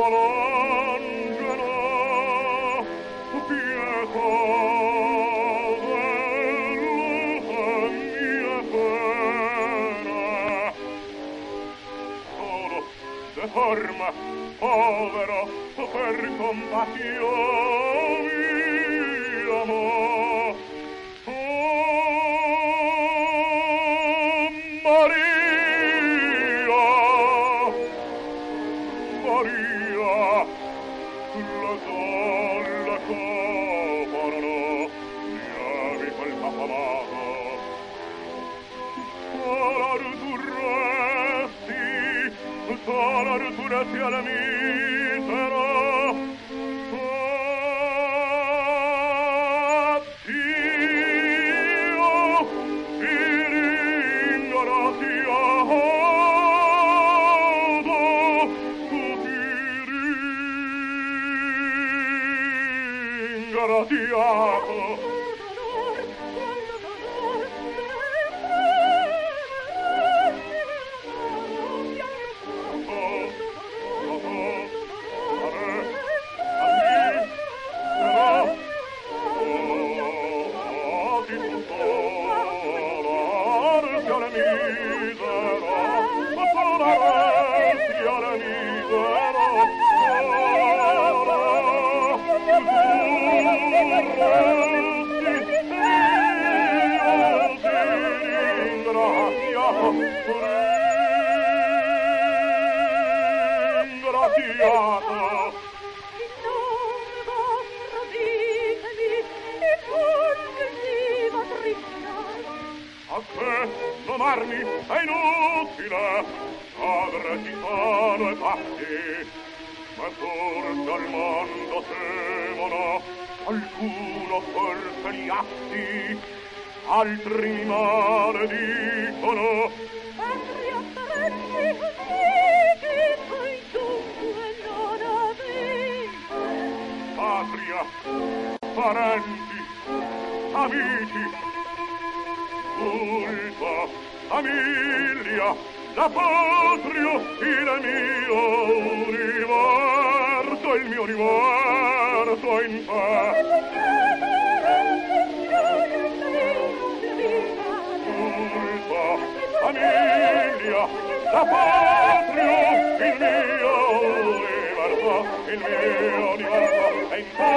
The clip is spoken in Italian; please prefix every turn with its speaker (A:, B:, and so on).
A: l'angelo, pietà della mia pena. Solo deforma, povero, per compassione amor. Maria, Maria, la sola coprono, lieve quel papamato. Solar tu resti alla misera. Domarmi è inutile, padre titano e patti, ma forse al mondo temono, qualcuno forse gli atti, altri mi maledicono.
B: Patria, parenti, amici, poi dunque non avete.
A: Patria, parenti, amici, culpa, famiglia, la patria, il mio universo, il mio universo in te. Culpa, famiglia, la patria, il mio universo è in te.